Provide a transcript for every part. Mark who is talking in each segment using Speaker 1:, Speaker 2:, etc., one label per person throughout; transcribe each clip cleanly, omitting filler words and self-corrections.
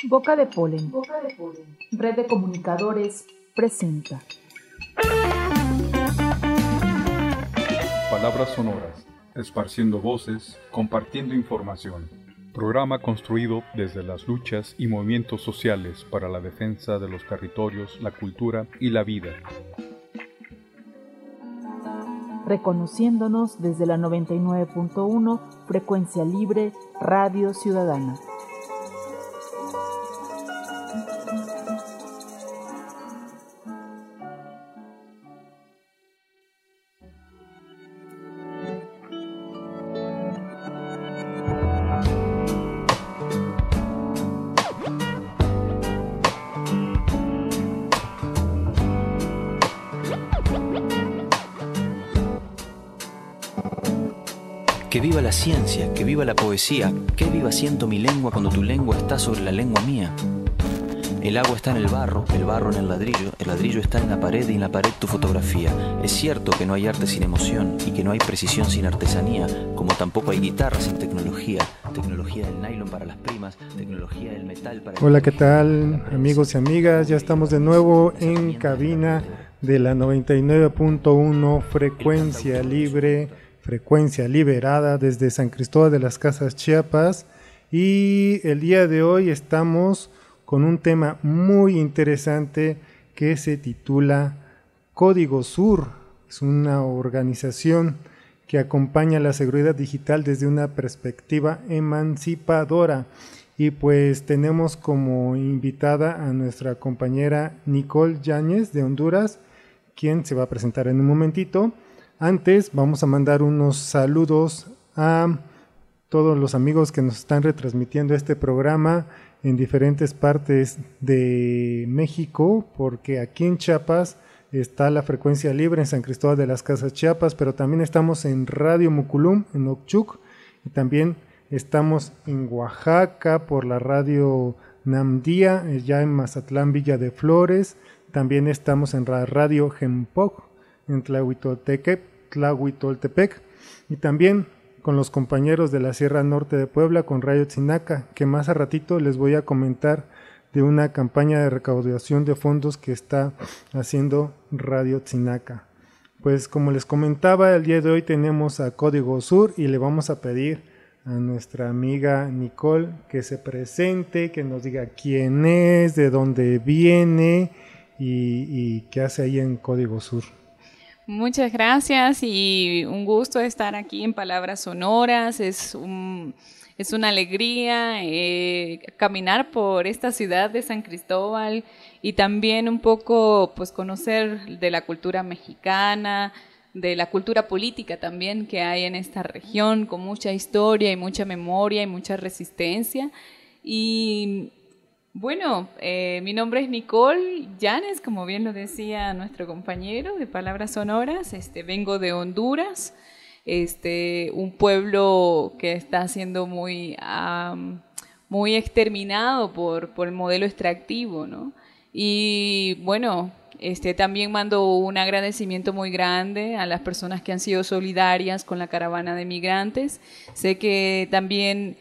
Speaker 1: Boca de Polen. Red de Comunicadores presenta.
Speaker 2: Palabras sonoras, esparciendo voces, compartiendo información. Programa construido desde las luchas y movimientos sociales para la defensa de los territorios, la cultura y la vida.
Speaker 1: Reconociéndonos desde la 99.1 Frecuencia Libre Radio Ciudadana.
Speaker 3: Que viva la ciencia, que viva la poesía, que viva siento mi lengua cuando tu lengua está sobre la lengua mía. El agua está en el barro en el ladrillo está en la pared y en la pared tu fotografía. Es cierto que no hay arte sin emoción y que no hay precisión sin artesanía, como tampoco hay guitarra sin tecnología, tecnología del nylon para las primas, tecnología del metal para...
Speaker 4: Hola, ¿qué tal, amigos y amigas? Ya estamos de nuevo en cabina de la 99.1 Frecuencia Libre, frecuencia liberada desde San Cristóbal de las Casas, Chiapas, y el día de hoy estamos con un tema muy interesante que se titula Código Sur. Es una organización que acompaña la seguridad digital desde una perspectiva emancipadora, y pues tenemos como invitada a nuestra compañera Nicole Yáñez de Honduras, quien se va a presentar en un momentito. Antes vamos a mandar unos saludos a todos los amigos que nos están retransmitiendo este programa en diferentes partes de México, porque aquí en Chiapas está la frecuencia libre en San Cristóbal de las Casas, Chiapas, pero también estamos en Radio Muculum en Ochuc, y también estamos en Oaxaca por la radio Namdía, ya en Mazatlán, Villa de Flores. También estamos en la radio Gempoc en Tlahuitoltepec, y también con los compañeros de la Sierra Norte de Puebla con Radio Tzinaca, que más a ratito les voy a comentar de una campaña de recaudación de fondos que está haciendo Radio Tzinaca. Pues como les comentaba, el día de hoy tenemos a Código Sur y le vamos a pedir a nuestra amiga Nicole que se presente, que nos diga quién es, de dónde viene y qué hace ahí en Código Sur.
Speaker 5: Muchas gracias y un gusto estar aquí en Palabras Sonoras. Es una alegría caminar por esta ciudad de San Cristóbal y también un poco pues conocer de la cultura mexicana, de la cultura política también que hay en esta región, con mucha historia y mucha memoria y mucha resistencia. Y bueno, mi nombre es Nicole Yáñez, como bien lo decía nuestro compañero de Palabras Sonoras. Vengo de Honduras, un pueblo que está siendo muy exterminado por el modelo extractivo, ¿no? Y bueno, también mando un agradecimiento muy grande a las personas que han sido solidarias con la caravana de migrantes. Sé que también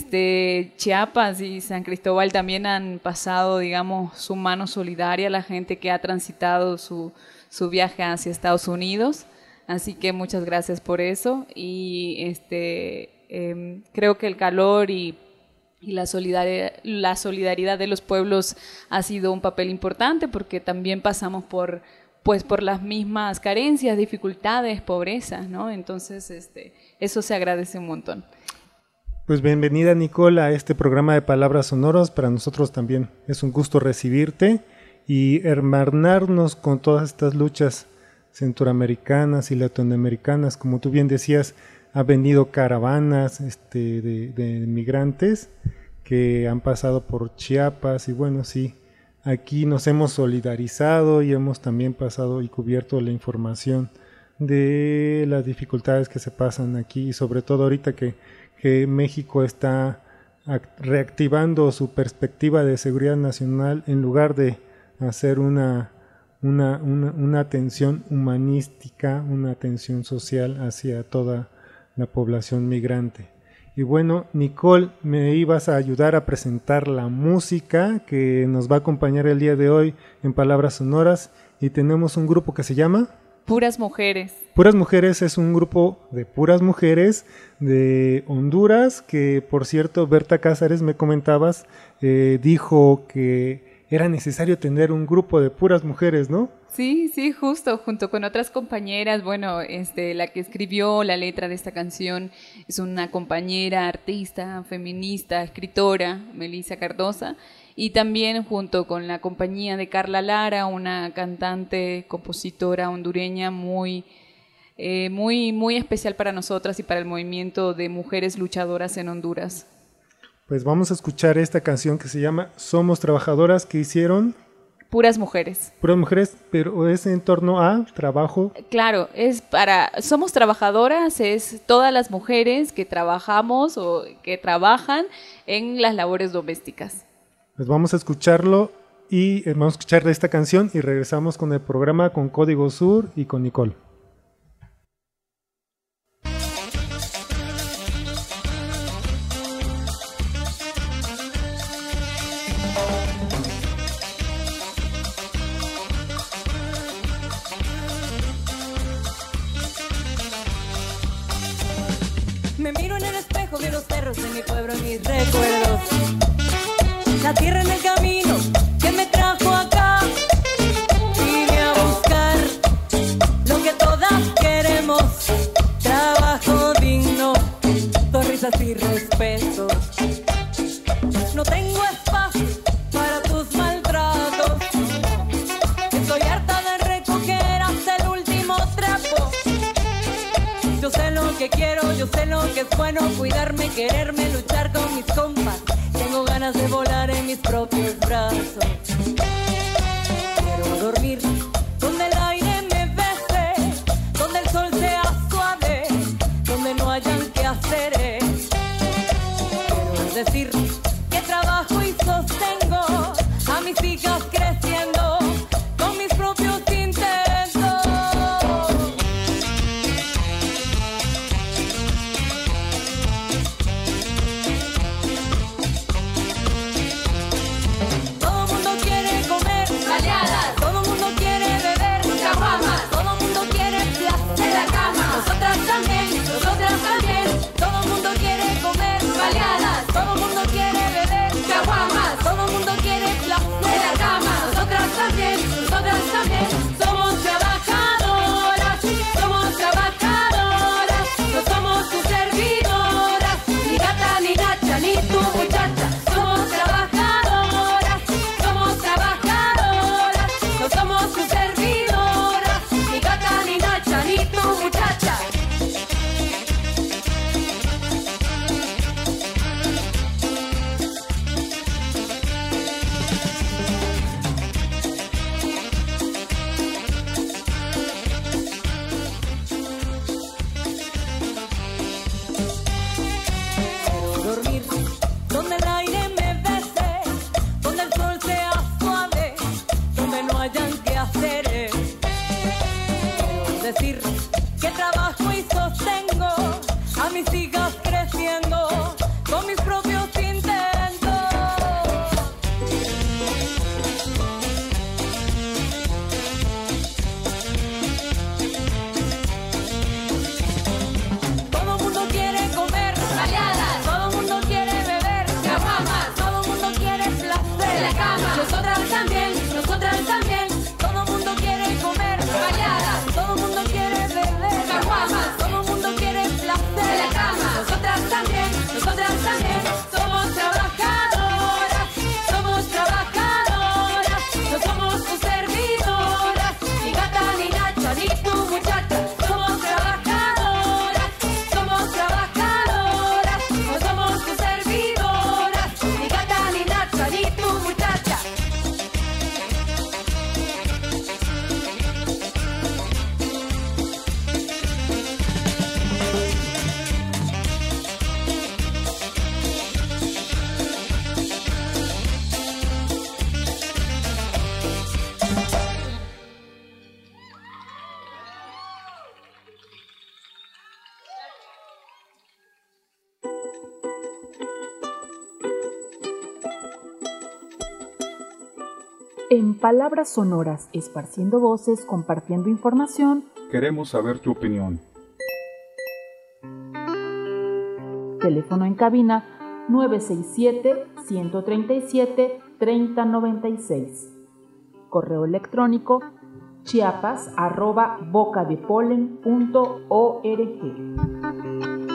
Speaker 5: Chiapas y San Cristóbal también han pasado, digamos, su mano solidaria a la gente que ha transitado su viaje hacia Estados Unidos. Así que muchas gracias por eso. Y creo que el calor y la solidaridad de los pueblos ha sido un papel importante, porque también pasamos por las mismas carencias, dificultades, pobrezas, ¿no? Entonces, eso se agradece un montón.
Speaker 4: Pues bienvenida, Nicole, a este programa de Palabras Sonoras. Para nosotros también es un gusto recibirte y hermanarnos con todas estas luchas centroamericanas y latinoamericanas. Como tú bien decías, ha venido caravanas de migrantes que han pasado por Chiapas, y bueno, sí, aquí nos hemos solidarizado y hemos también pasado y cubierto la información de las dificultades que se pasan aquí, y sobre todo ahorita que México está reactivando su perspectiva de seguridad nacional, en lugar de hacer una atención humanística, una atención social hacia toda la población migrante. Y bueno, Nicole, me ibas a ayudar a presentar la música que nos va a acompañar el día de hoy en Palabras Sonoras. Y tenemos un grupo que se llama...
Speaker 5: Puras Mujeres.
Speaker 4: Puras Mujeres es un grupo de puras mujeres de Honduras, que por cierto, Berta Cázares, me comentabas, dijo que era necesario tener un grupo de puras mujeres, ¿no?
Speaker 5: Sí, sí, justo, junto con otras compañeras. Bueno, la que escribió la letra de esta canción es una compañera artista, feminista, escritora, Melissa Cardosa, y también junto con la compañía de Carla Lara, una cantante, compositora hondureña muy especial para nosotras y para el movimiento de mujeres luchadoras en Honduras.
Speaker 4: Pues vamos a escuchar esta canción que se llama Somos Trabajadoras, que hicieron...
Speaker 5: Puras Mujeres.
Speaker 4: Puras Mujeres, pero es en torno a trabajo.
Speaker 5: Claro, Somos Trabajadoras, es todas las mujeres que trabajamos o que trabajan en las labores domésticas.
Speaker 4: Pues vamos a escucharlo y vamos a escuchar esta canción y regresamos con el programa con Código Sur y con Nicole.
Speaker 6: Me miro en el espejo de los cerros de mi pueblo y mis recuerdos. La tierra en el camino que me trajo acá. Vine a buscar lo que todas queremos. Trabajo digno, sonrisas y respeto. No tengo espacio para tus maltratos. Estoy harta de recoger hasta el último trapo. Yo sé lo que quiero, yo sé lo que es bueno, cuidarme, quererme, luchar con mis compas. Tengo ganas de volar en mis propios brazos. Quiero dormir donde el aire me bese, donde el sol sea suave, donde no hayan quehaceres. Quiero decir que trabajo y sostengo a mis hijas creciendo con mis propios intentos. Todo mundo quiere comer
Speaker 1: En Palabras Sonoras, esparciendo voces, compartiendo información.
Speaker 2: Queremos saber tu opinión.
Speaker 1: Teléfono en cabina 967-137-3096. Correo electrónico chiapas@bocadepolen.org.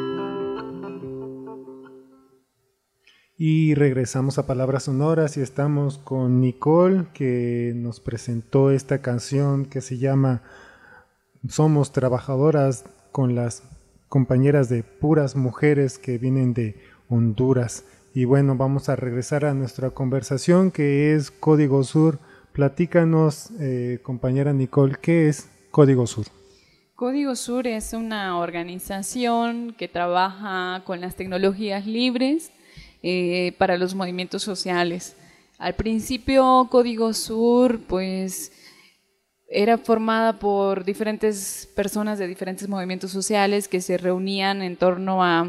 Speaker 4: Y regresamos a Palabras Sonoras y estamos con Nicole, que nos presentó esta canción que se llama Somos Trabajadoras, con las compañeras de Puras Mujeres que vienen de Honduras. Y bueno, vamos a regresar a nuestra conversación, que es Código Sur. Platícanos, compañera Nicole, ¿qué es Código Sur?
Speaker 5: Código Sur es una organización que trabaja con las tecnologías libres para los movimientos sociales. Al principio Código Sur pues era formada por diferentes personas de diferentes movimientos sociales que se reunían en torno a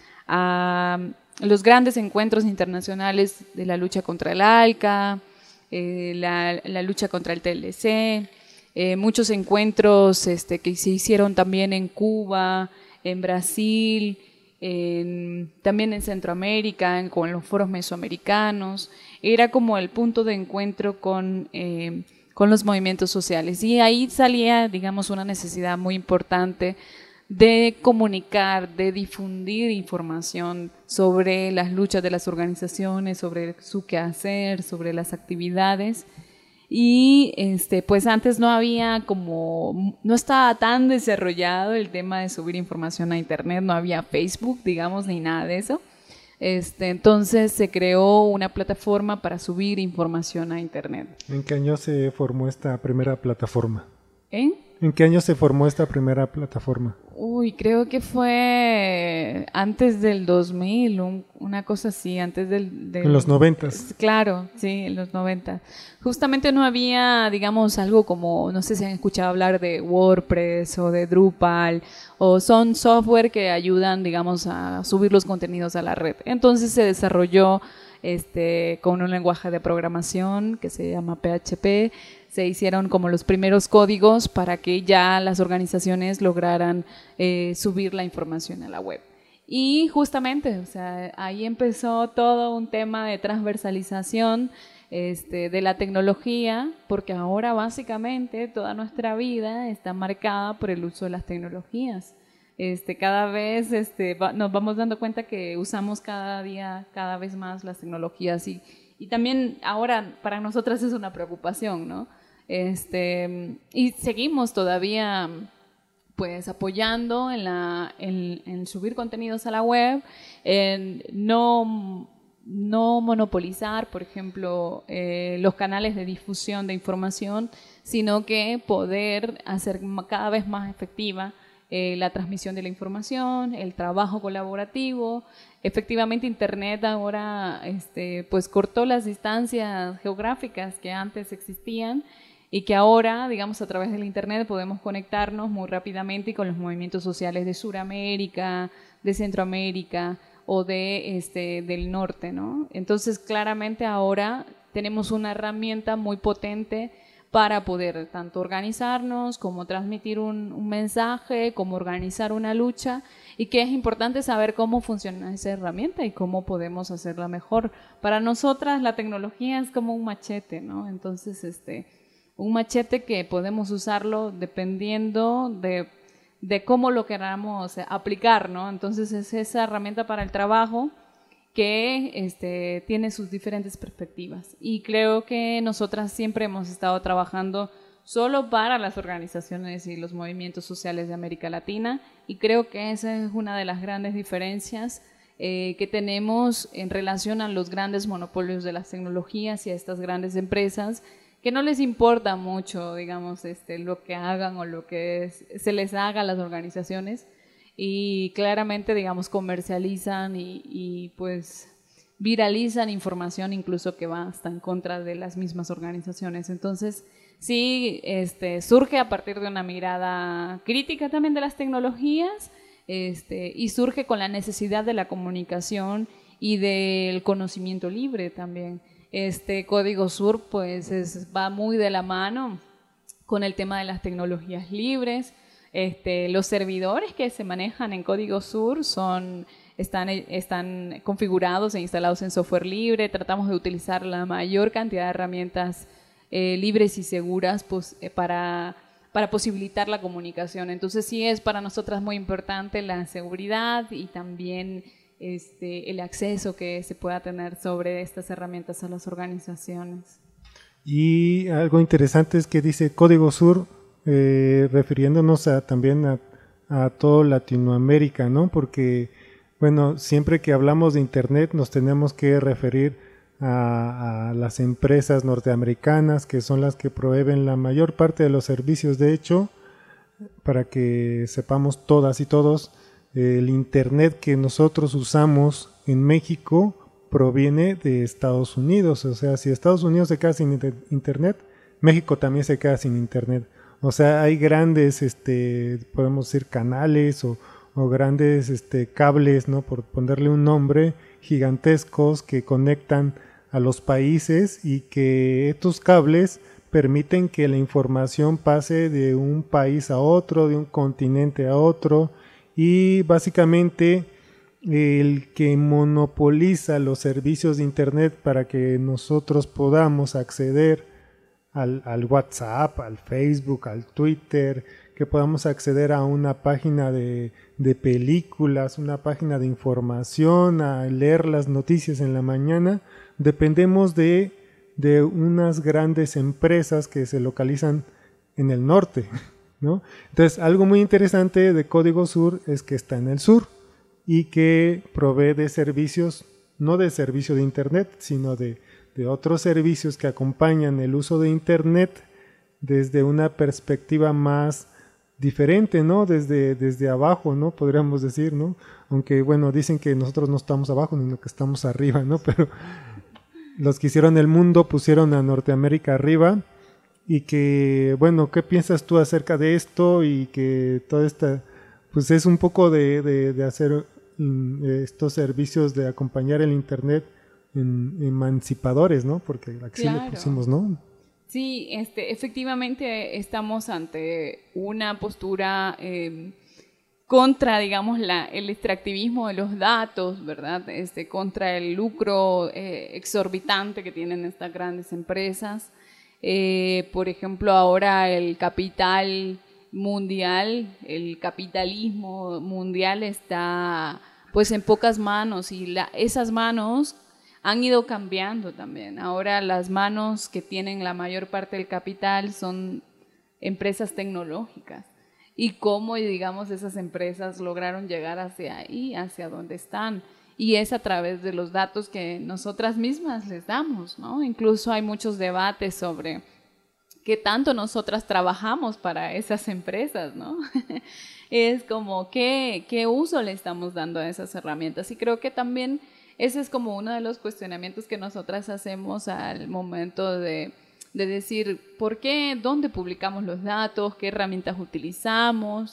Speaker 5: los grandes encuentros internacionales de la lucha contra el ALCA, la lucha contra el TLC, muchos encuentros que se hicieron también en Cuba, en Brasil, también en Centroamérica, con los foros mesoamericanos. Era como el punto de encuentro con los movimientos sociales, y ahí salía, digamos, una necesidad muy importante de comunicar, de difundir información sobre las luchas de las organizaciones, sobre su quehacer, sobre las actividades. Y pues antes no estaba tan desarrollado el tema de subir información a internet, no había Facebook, digamos, ni nada de eso. Entonces se creó una plataforma para subir información a internet.
Speaker 4: ¿En qué año se formó esta primera plataforma?
Speaker 5: ¿En
Speaker 4: qué año se formó esta primera plataforma?
Speaker 5: Creo que fue antes del 2000, una cosa así, antes del...
Speaker 4: En los 90.
Speaker 5: Claro, sí, en los 90. Justamente no había, digamos, algo como, no sé si han escuchado hablar de WordPress o de Drupal, o son software que ayudan, digamos, a subir los contenidos a la red. Entonces se desarrolló con un lenguaje de programación que se llama PHP. Se hicieron como los primeros códigos para que ya las organizaciones lograran subir la información a la web. Y justamente, o sea, ahí empezó todo un tema de transversalización de la tecnología, porque ahora básicamente toda nuestra vida está marcada por el uso de las tecnologías. Cada vez nos vamos dando cuenta que usamos cada día, cada vez más las tecnologías, y también ahora para nosotras es una preocupación, ¿no? Y seguimos todavía pues apoyando en subir contenidos a la web, en no monopolizar, por ejemplo, los canales de difusión de información, sino que poder hacer cada vez más efectiva la transmisión de la información, el trabajo colaborativo. Efectivamente, Internet ahora pues cortó las distancias geográficas que antes existían, y que ahora, digamos, a través del Internet podemos conectarnos muy rápidamente con los movimientos sociales de Sudamérica, de Centroamérica o del norte, ¿no? Entonces, claramente ahora tenemos una herramienta muy potente para poder tanto organizarnos, como transmitir un mensaje, como organizar una lucha, y que es importante saber cómo funciona esa herramienta y cómo podemos hacerla mejor. Para nosotras la tecnología es como un machete, ¿no? Entonces, un machete que podemos usarlo dependiendo de cómo lo queramos aplicar, ¿no? Entonces es esa herramienta para el trabajo que tiene sus diferentes perspectivas, y creo que nosotras siempre hemos estado trabajando solo para las organizaciones y los movimientos sociales de América Latina, y creo que esa es una de las grandes diferencias que tenemos en relación a los grandes monopolios de las tecnologías y a estas grandes empresas que no les importa mucho, digamos, lo que hagan o lo que se les haga a las organizaciones, y claramente, digamos, comercializan y pues viralizan información incluso que va hasta en contra de las mismas organizaciones. Entonces, sí, surge a partir de una mirada crítica también de las tecnologías, y surge con la necesidad de la comunicación y del conocimiento libre también. este Código Sur pues va muy de la mano con el tema de las tecnologías libres. Los servidores que se manejan en Código Sur están configurados e instalados en software libre. Tratamos de utilizar la mayor cantidad de herramientas libres y seguras pues, para posibilitar la comunicación. Entonces sí es para nosotras muy importante la seguridad y también el acceso que se pueda tener sobre estas herramientas a las organizaciones.
Speaker 4: Y algo interesante es que dice Código Sur, refiriéndonos también a todo Latinoamérica, ¿no? Porque, bueno, siempre que hablamos de Internet nos tenemos que referir a las empresas norteamericanas, que son las que proveen la mayor parte de los servicios. De hecho, para que sepamos todas y todos, el Internet que nosotros usamos en México proviene de Estados Unidos. O sea, si Estados Unidos se queda sin Internet, México también se queda sin Internet. O sea, hay grandes, podemos decir, canales o grandes cables, ¿no? Por ponerle un nombre, gigantescos que conectan a los países y que estos cables permiten que la información pase de un país a otro, de un continente a otro, y básicamente el que monopoliza los servicios de Internet para que nosotros podamos acceder al WhatsApp, al Facebook, al Twitter, que podamos acceder a una página de películas, una página de información, a leer las noticias en la mañana. Dependemos de unas grandes empresas que se localizan en el norte, ¿no? Entonces, algo muy interesante de Código Sur es que está en el sur y que provee de servicios, no de servicio de Internet, sino de otros servicios que acompañan el uso de Internet desde una perspectiva más diferente, ¿no? Desde abajo, ¿no? Podríamos decir, ¿no? Aunque, bueno, dicen que nosotros no estamos abajo, sino que estamos arriba, ¿no? Pero los que hicieron el mundo pusieron a Norteamérica arriba. Y que, bueno, ¿qué piensas tú acerca de esto? Y que toda esta, pues es un poco de hacer estos servicios de acompañar el Internet emancipadores, ¿no? Porque aquí
Speaker 5: claro.
Speaker 4: le pusimos, ¿no?
Speaker 5: Sí, efectivamente estamos ante una postura contra, digamos, el extractivismo de los datos, ¿verdad? Contra el lucro exorbitante que tienen estas grandes empresas. Por ejemplo, ahora el capital mundial, el capitalismo mundial está pues en pocas manos y esas manos han ido cambiando también. Ahora las manos que tienen la mayor parte del capital son empresas tecnológicas. Y cómo, digamos, esas empresas lograron llegar hacia ahí, hacia donde están. Y es a través de los datos que nosotras mismas les damos, ¿no? Incluso hay muchos debates sobre qué tanto nosotras trabajamos para esas empresas, ¿no? Es como qué uso le estamos dando a esas herramientas. Y creo que también ese es como uno de los cuestionamientos que nosotras hacemos al momento de decir por qué, dónde publicamos los datos, qué herramientas utilizamos,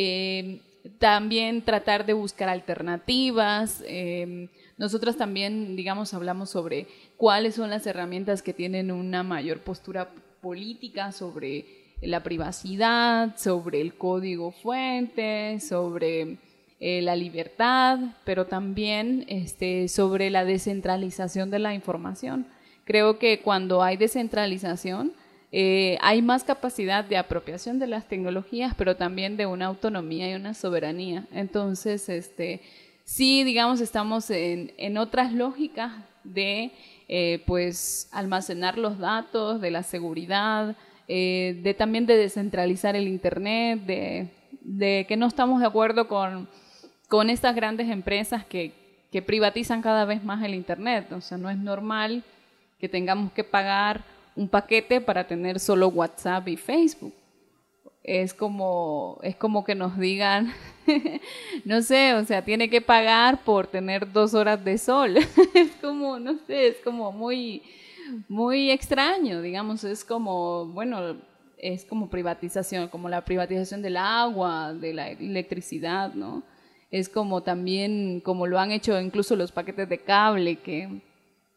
Speaker 5: también tratar de buscar alternativas. Nosotras también, digamos, hablamos sobre cuáles son las herramientas que tienen una mayor postura política sobre la privacidad, sobre el código fuente, sobre la libertad, pero también sobre la descentralización de la información. Creo que cuando hay descentralización, hay más capacidad de apropiación de las tecnologías, pero también de una autonomía y una soberanía. Entonces, sí, digamos, estamos en otras lógicas de pues almacenar los datos, de la seguridad, también de descentralizar el Internet, de que no estamos de acuerdo con estas grandes empresas que privatizan cada vez más el Internet. O sea, no es normal que tengamos que pagar un paquete para tener solo WhatsApp y Facebook. Es como que nos digan, no sé, o sea, tiene que pagar por tener 2 horas de sol. Es como, no sé, es como muy, muy extraño, digamos, es como, bueno, es como privatización, como la privatización del agua, de la electricidad, ¿no? Es como también, como lo han hecho incluso los paquetes de cable, que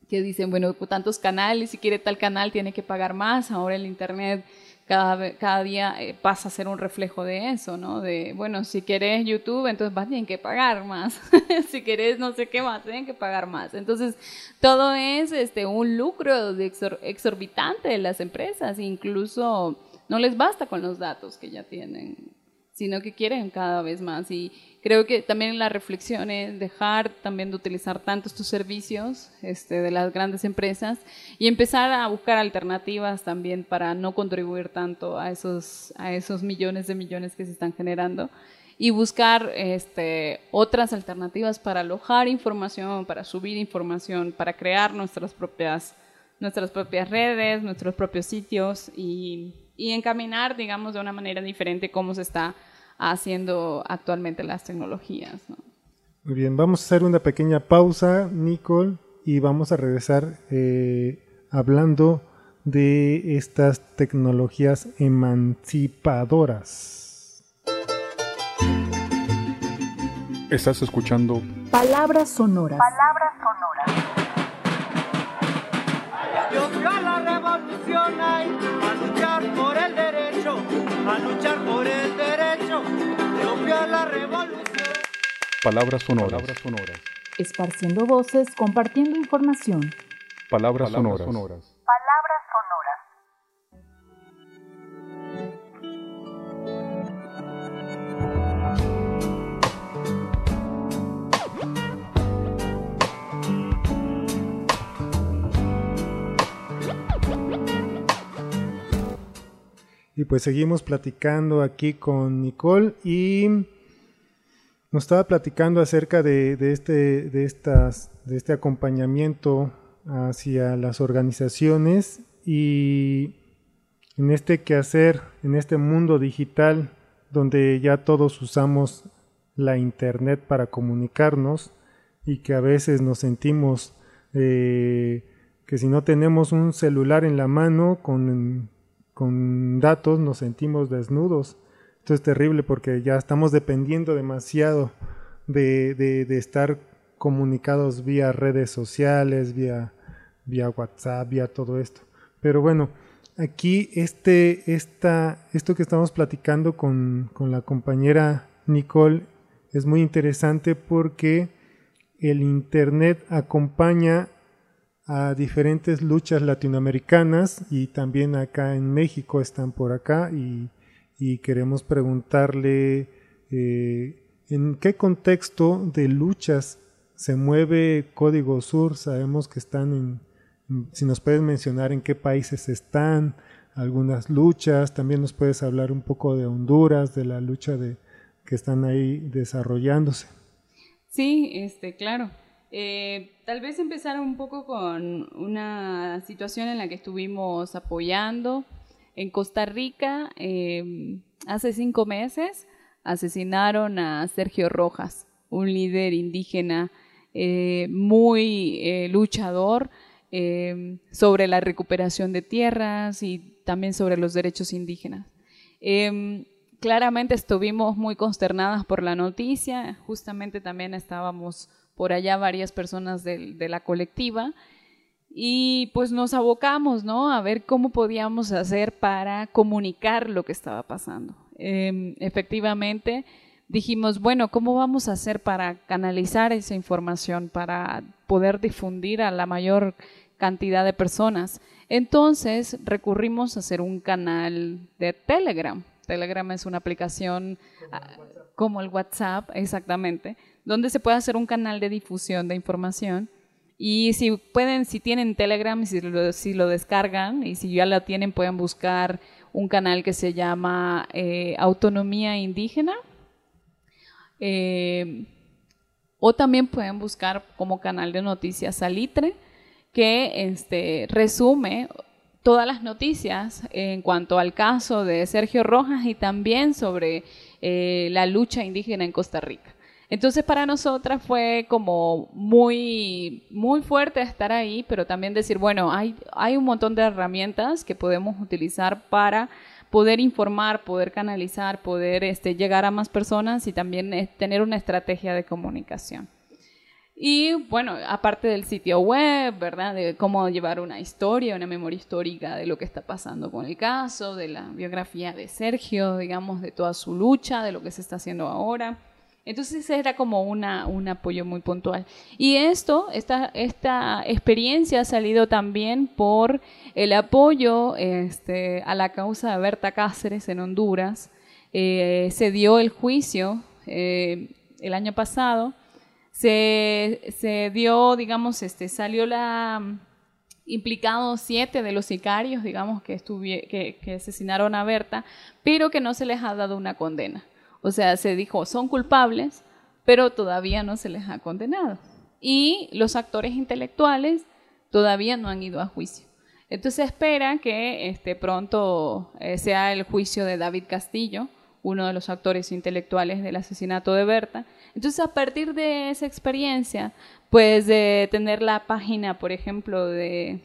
Speaker 5: que dicen, bueno, tantos canales, si quiere tal canal tiene que pagar más. Ahora el Internet cada día pasa a ser un reflejo de eso, ¿no? De, bueno, si querés YouTube, entonces vas a tener que pagar más. Si querés no sé qué más, tienen que pagar más. Entonces, todo es un lucro exorbitante de las empresas. Incluso no les basta con los datos que ya tienen, sino que quieren cada vez más. Y creo que también la reflexión es dejar también de utilizar tanto estos servicios de las grandes empresas y empezar a buscar alternativas también para no contribuir tanto a esos millones de millones que se están generando, y buscar otras alternativas para alojar información, para subir información, para crear nuestras propias redes, nuestros propios sitios, y encaminar, digamos, de una manera diferente cómo se está haciendo actualmente las tecnologías, ¿no?
Speaker 4: Muy bien, vamos a hacer una pequeña pausa, Nicole, y vamos a regresar hablando de estas tecnologías emancipadoras.
Speaker 2: Estás escuchando
Speaker 1: Palabras sonoras.
Speaker 7: Dios la revolución hay, a luchar por el derecho, Dios la revolución.
Speaker 2: Palabras sonoras.
Speaker 1: Esparciendo voces, compartiendo información.
Speaker 2: Palabras sonoras.
Speaker 4: Y pues seguimos platicando aquí con Nicole, y nos estaba platicando acerca de este acompañamiento hacia las organizaciones, y en este quehacer, en este mundo digital donde ya todos usamos la internet para comunicarnos, y que a veces nos sentimos que si no tenemos un celular en la mano con datos nos sentimos desnudos. Esto es terrible porque ya estamos dependiendo demasiado de estar comunicados vía redes sociales, vía WhatsApp, vía todo esto. Pero bueno, aquí esto que estamos platicando con la compañera Nicole es muy interesante, porque el Internet acompaña a diferentes luchas latinoamericanas, y también acá en México están por acá, y queremos preguntarle en qué contexto de luchas se mueve Código Sur. Sabemos que están si nos puedes mencionar en qué países están algunas luchas. También nos puedes hablar un poco de Honduras, de la lucha que están ahí desarrollándose.
Speaker 5: Sí, claro. Tal vez empezar un poco con una situación en la que estuvimos apoyando. En Costa Rica, hace 5 meses, asesinaron a Sergio Rojas, un líder indígena muy luchador sobre la recuperación de tierras y también sobre los derechos indígenas. Claramente estuvimos muy consternadas por la noticia. Justamente también estábamos por allá varias personas de la colectiva, y pues nos abocamos, ¿no?, a ver cómo podíamos hacer para comunicar lo que estaba pasando. Efectivamente dijimos, bueno, ¿cómo vamos a hacer para canalizar esa información, para poder difundir a la mayor cantidad de personas? Entonces recurrimos a hacer un canal de Telegram. Telegram es una aplicación como el WhatsApp, exactamente, donde se puede hacer un canal de difusión de información. Y si tienen Telegram, si lo descargan, y si ya la tienen, pueden buscar un canal que se llama Autonomía Indígena, o también pueden buscar como canal de noticias Salitre, que resume todas las noticias en cuanto al caso de Sergio Rojas, y también sobre la lucha indígena en Costa Rica. Entonces para nosotras fue como muy, muy fuerte estar ahí, pero también decir, bueno, hay un montón de herramientas que podemos utilizar para poder informar, poder canalizar, poder llegar a más personas, y también tener una estrategia de comunicación. Y bueno, aparte del sitio web, ¿verdad? De cómo llevar una historia, una memoria histórica de lo que está pasando con el caso, de la biografía de Sergio, digamos, de toda su lucha, de lo que se está haciendo ahora. Entonces era como un apoyo muy puntual. Y esta experiencia ha salido también por el apoyo a la causa de Berta Cáceres en Honduras. Se dio el juicio el año pasado. Se dio, digamos, salió implicados 7 de los sicarios, digamos, que asesinaron a Berta, pero que no se les ha dado una condena. O sea, se dijo, son culpables, pero todavía no se les ha condenado. Y los actores intelectuales todavía no han ido a juicio. Entonces se espera que pronto sea el juicio de David Castillo, uno de los actores intelectuales del asesinato de Berta. Entonces, a partir de esa experiencia, pues de tener la página, por ejemplo, de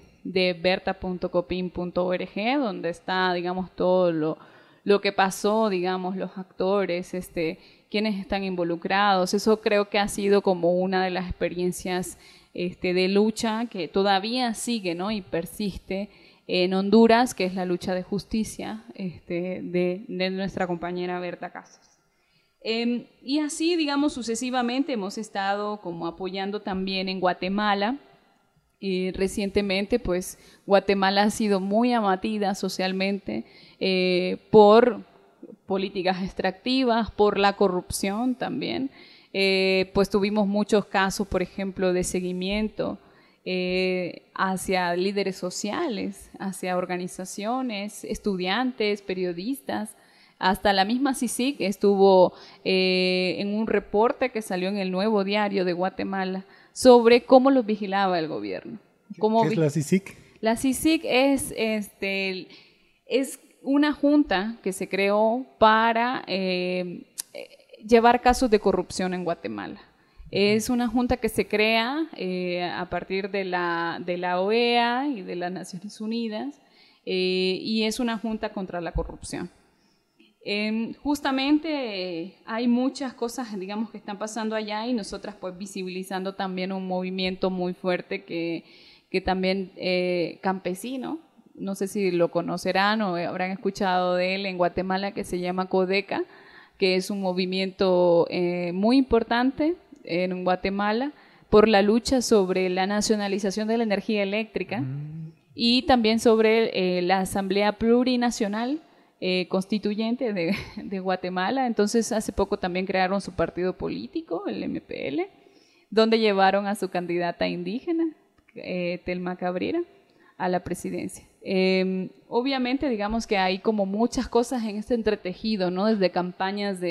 Speaker 5: berta.copin.org, donde está, digamos, todo lo que pasó, digamos, los actores, quienes están involucrados. Eso creo que ha sido como una de las experiencias de lucha que todavía sigue, ¿no? Y persiste en Honduras, que es la lucha de justicia de nuestra compañera Berta Cáceres. Y así, digamos, sucesivamente hemos estado como apoyando también en Guatemala. Recientemente, pues, Guatemala ha sido muy abatida socialmente por políticas extractivas, por la corrupción también. Pues tuvimos muchos casos, por ejemplo, de seguimiento hacia líderes sociales, hacia organizaciones, estudiantes, periodistas. Hasta la misma CICIG estuvo en un reporte que salió en el Nuevo Diario de Guatemala sobre cómo los vigilaba el gobierno.
Speaker 4: ¿Qué es la CICIG?
Speaker 5: La CICIG es una junta que se creó para llevar casos de corrupción en Guatemala. Es una junta que se crea a partir de la OEA y de las Naciones Unidas y es una junta contra la corrupción. Justamente hay muchas cosas, digamos, que están pasando allá y nosotras pues visibilizando también un movimiento muy fuerte que también campesino, no sé si lo conocerán o habrán escuchado de él en Guatemala, que se llama Codeca, que es un movimiento muy importante en Guatemala por la lucha sobre la nacionalización de la energía eléctrica y también sobre la Asamblea Plurinacional Constituyente de Guatemala. Entonces hace poco también crearon su partido político, el MPL, donde llevaron a su candidata indígena, Telma Cabrera, a la presidencia. Obviamente, digamos que hay como muchas cosas en este entretejido, ¿no? Desde campañas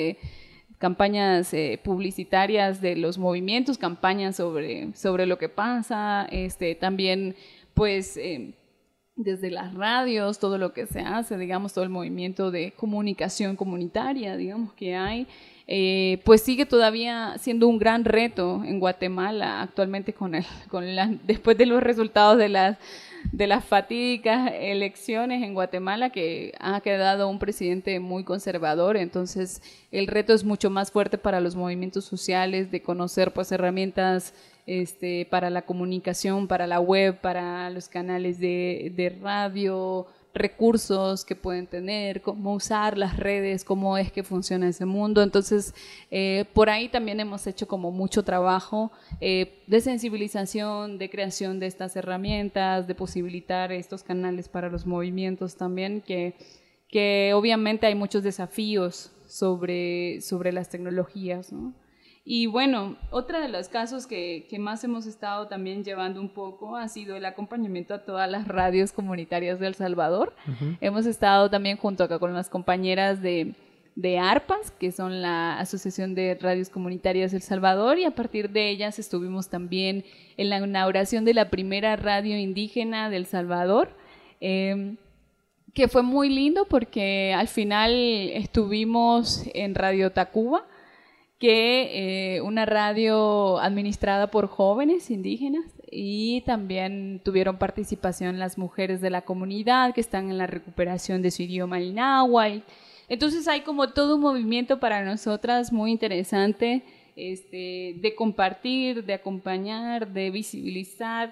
Speaker 5: publicitarias de los movimientos, campañas sobre lo que pasa, también pues desde las radios, todo lo que se hace, digamos, todo el movimiento de comunicación comunitaria, digamos, que hay, pues sigue todavía siendo un gran reto en Guatemala actualmente después de los resultados de las fatídicas elecciones en Guatemala, que ha quedado un presidente muy conservador. Entonces el reto es mucho más fuerte para los movimientos sociales de conocer pues herramientas para la comunicación, para la web, para los canales de radio, recursos que pueden tener, cómo usar las redes, cómo es que funciona ese mundo. Entonces, por ahí también hemos hecho como mucho trabajo de sensibilización, de creación de estas herramientas, de posibilitar estos canales para los movimientos también, que obviamente hay muchos desafíos sobre las tecnologías, ¿no? Y bueno, otro de los casos que más hemos estado también llevando un poco ha sido el acompañamiento a todas las radios comunitarias de El Salvador. Hemos estado también junto acá con las compañeras de ARPAS, que son la Asociación de Radios Comunitarias de El Salvador, y a partir de ellas estuvimos también en la inauguración de la primera radio indígena de El Salvador, que fue muy lindo porque al final estuvimos en Radio Tacuba, que una radio administrada por jóvenes indígenas, y también tuvieron participación las mujeres de la comunidad que están en la recuperación de su idioma el náhuatl. Entonces hay como todo un movimiento para nosotras muy interesante de compartir, de acompañar, de visibilizar.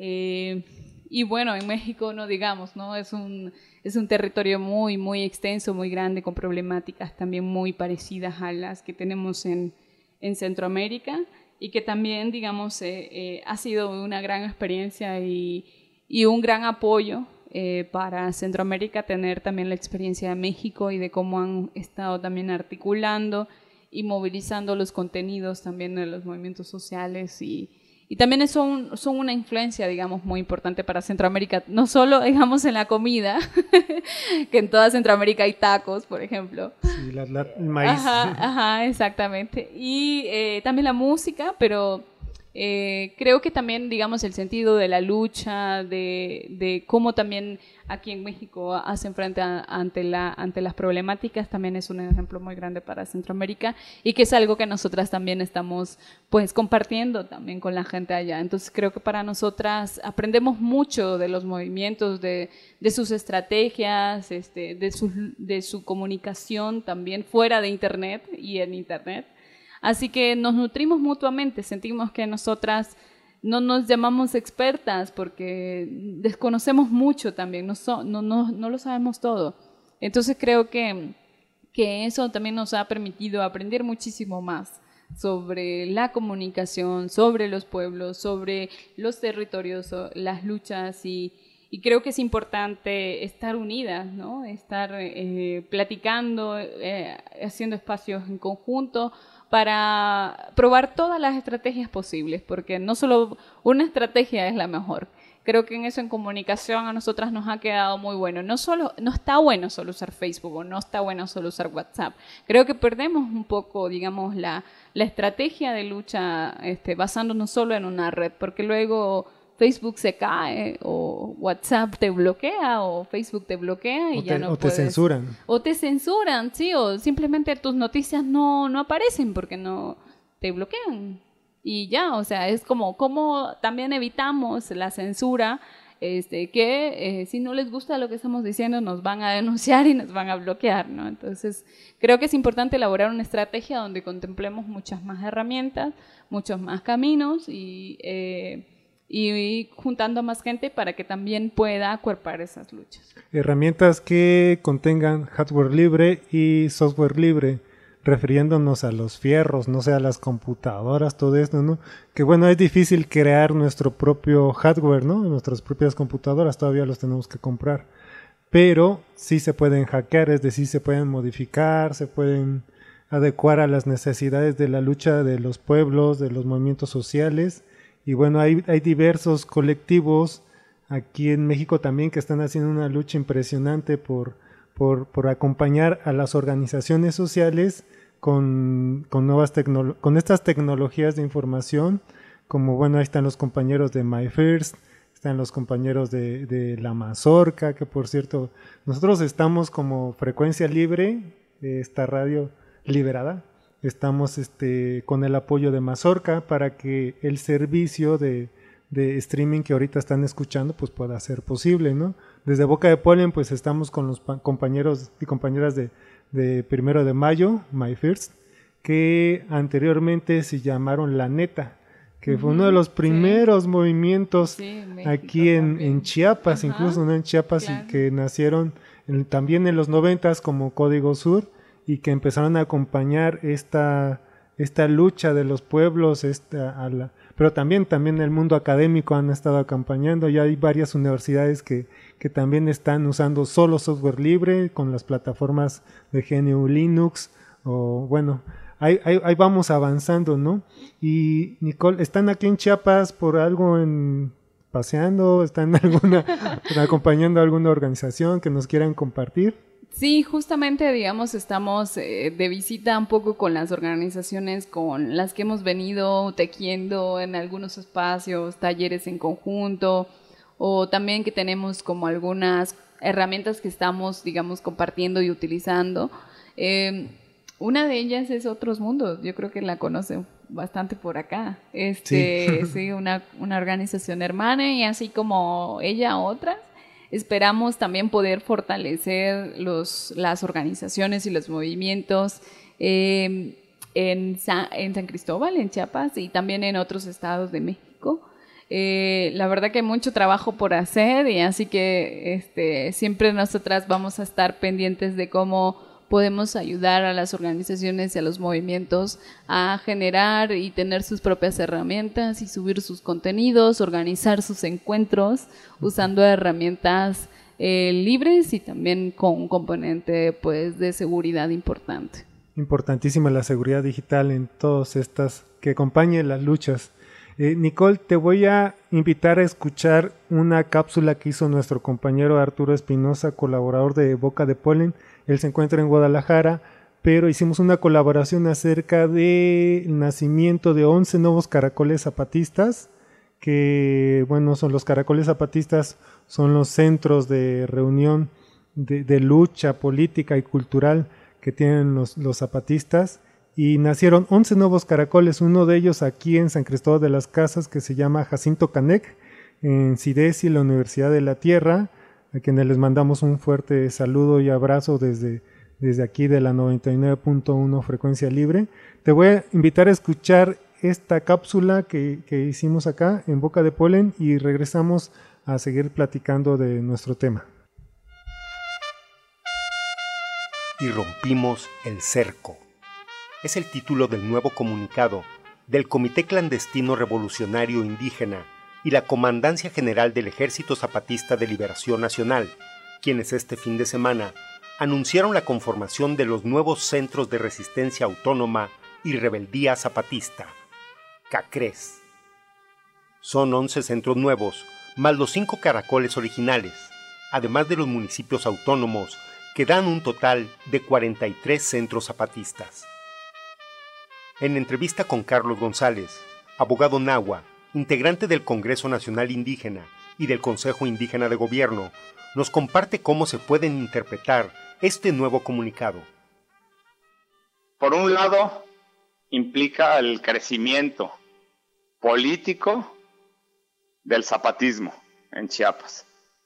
Speaker 5: Y bueno, en México no digamos, ¿no? Es un territorio muy, muy extenso, muy grande, con problemáticas también muy parecidas a las que tenemos en Centroamérica, y que también, digamos, ha sido una gran experiencia y un gran apoyo para Centroamérica tener también la experiencia de México y de cómo han estado también articulando y movilizando los contenidos también de los movimientos sociales y también son una influencia, digamos, muy importante para Centroamérica, no solo, digamos, en la comida, que en toda Centroamérica hay tacos, por ejemplo.
Speaker 4: Sí, el maíz.
Speaker 5: Ajá, exactamente. Y también la música, pero creo que también, digamos, el sentido de la lucha, de cómo también aquí en México hacen frente ante las problemáticas, también es un ejemplo muy grande para Centroamérica, y que es algo que nosotras también estamos pues compartiendo también con la gente allá. Entonces creo que para nosotras aprendemos mucho de los movimientos, de sus estrategias, de su comunicación también fuera de Internet y en Internet. Así que nos nutrimos mutuamente, sentimos que nosotras no nos llamamos expertas porque desconocemos mucho también, no lo sabemos todo. Entonces creo que eso también nos ha permitido aprender muchísimo más sobre la comunicación, sobre los pueblos, sobre los territorios, las luchas, y creo que es importante estar unidas, ¿no? Estar platicando, haciendo espacios en conjunto, para probar todas las estrategias posibles, porque no solo una estrategia es la mejor. Creo que en eso, en comunicación, a nosotras nos ha quedado muy bueno. No está bueno solo usar Facebook, o no está bueno solo usar WhatsApp. Creo que perdemos un poco, digamos, la estrategia de lucha basándonos solo en una red, porque luego Facebook se cae, o WhatsApp te bloquea, o Facebook te bloquea y ya no puedes.
Speaker 4: O te censuran.
Speaker 5: O te censuran, sí, o simplemente tus noticias no aparecen porque no te bloquean. Y ya, o sea, es como también evitamos la censura, que si no les gusta lo que estamos diciendo nos van a denunciar y nos van a bloquear, ¿no? Entonces, creo que es importante elaborar una estrategia donde contemplemos muchas más herramientas, muchos más caminos y juntando a más gente para que también pueda acuerpar esas luchas.
Speaker 4: Herramientas que contengan hardware libre y software libre, refiriéndonos a los fierros, no sé, a las computadoras, todo esto, ¿no? Que bueno, es difícil crear nuestro propio hardware, ¿no? Nuestras propias computadoras todavía los tenemos que comprar, pero sí se pueden hackear, es decir, se pueden modificar, se pueden adecuar a las necesidades de la lucha de los pueblos, de los movimientos sociales. Y bueno, hay diversos colectivos aquí en México también que están haciendo una lucha impresionante por acompañar a las organizaciones sociales con estas tecnologías de información, como bueno, ahí están los compañeros de MyFirst, están los compañeros de la Mazorca, que por cierto, nosotros estamos como Frecuencia Libre, esta radio liberada. Estamos con el apoyo de Mazorca para que el servicio de streaming que ahorita están escuchando pues pueda ser posible, ¿no? Desde Boca de Polen pues estamos con los compañeros y compañeras de 1 de Mayo, MyFirst, que anteriormente se llamaron La Neta, que fue uno de los primeros movimientos México, aquí en Chiapas, incluso, ¿no? En Chiapas, claro. Y que nacieron también en los 90s como Código Sur, y que empezaron a acompañar esta lucha de los pueblos, pero también el mundo académico han estado acompañando. Ya hay varias universidades que también están usando solo software libre con las plataformas de GNU Linux, o bueno, ahí vamos avanzando, ¿no? Y Nicole, ¿están aquí en Chiapas por algo paseando? ¿Están acompañando a alguna organización que nos quieran compartir?
Speaker 5: Sí, justamente, digamos, estamos de visita un poco con las organizaciones con las que hemos venido tejiendo en algunos espacios, talleres en conjunto, o también que tenemos como algunas herramientas que estamos, digamos, compartiendo y utilizando. Una de ellas es Otros Mundos, yo creo que la conocen bastante por acá. Sí, una organización hermana, y así como ella, otras. Esperamos también poder fortalecer las organizaciones y los movimientos. en San Cristóbal, en Chiapas, y también en otros estados de México. La verdad que hay mucho trabajo por hacer, y así que siempre nosotras vamos a estar pendientes de cómo podemos ayudar a las organizaciones y a los movimientos a generar y tener sus propias herramientas y subir sus contenidos, organizar sus encuentros usando herramientas libres y también con un componente pues de seguridad importante.
Speaker 4: Importantísima la seguridad digital en todas estas que acompañen las luchas. Nicole, te voy a invitar a escuchar una cápsula que hizo nuestro compañero Arturo Espinosa, colaborador de Boca de Polen. Él se encuentra en Guadalajara, pero hicimos una colaboración acerca del nacimiento de 11 nuevos caracoles zapatistas, que bueno, son los caracoles zapatistas, son los centros de reunión de lucha política y cultural que tienen los zapatistas, y nacieron 11 nuevos caracoles, uno de ellos aquí en San Cristóbal de las Casas, que se llama Jacinto Canec, en CIDESI, la Universidad de la Tierra, a quienes les mandamos un fuerte saludo y abrazo desde aquí de la 99.1 Frecuencia Libre. Te voy a invitar a escuchar esta cápsula que hicimos acá en Boca de Polen y regresamos a seguir platicando de nuestro tema.
Speaker 8: Y rompimos el cerco. Es el título del nuevo comunicado del Comité Clandestino Revolucionario Indígena y la Comandancia General del Ejército Zapatista de Liberación Nacional, quienes este fin de semana anunciaron la conformación de los nuevos Centros de Resistencia Autónoma y Rebeldía Zapatista, CACRES. Son 11 centros nuevos, más los 5 caracoles originales, además de los municipios autónomos, que dan un total de 43 centros zapatistas. En entrevista con Carlos González, abogado nahua, integrante del Congreso Nacional Indígena y del Consejo Indígena de Gobierno, nos comparte cómo se pueden interpretar este nuevo comunicado.
Speaker 9: Por un lado, implica el crecimiento político del zapatismo en Chiapas.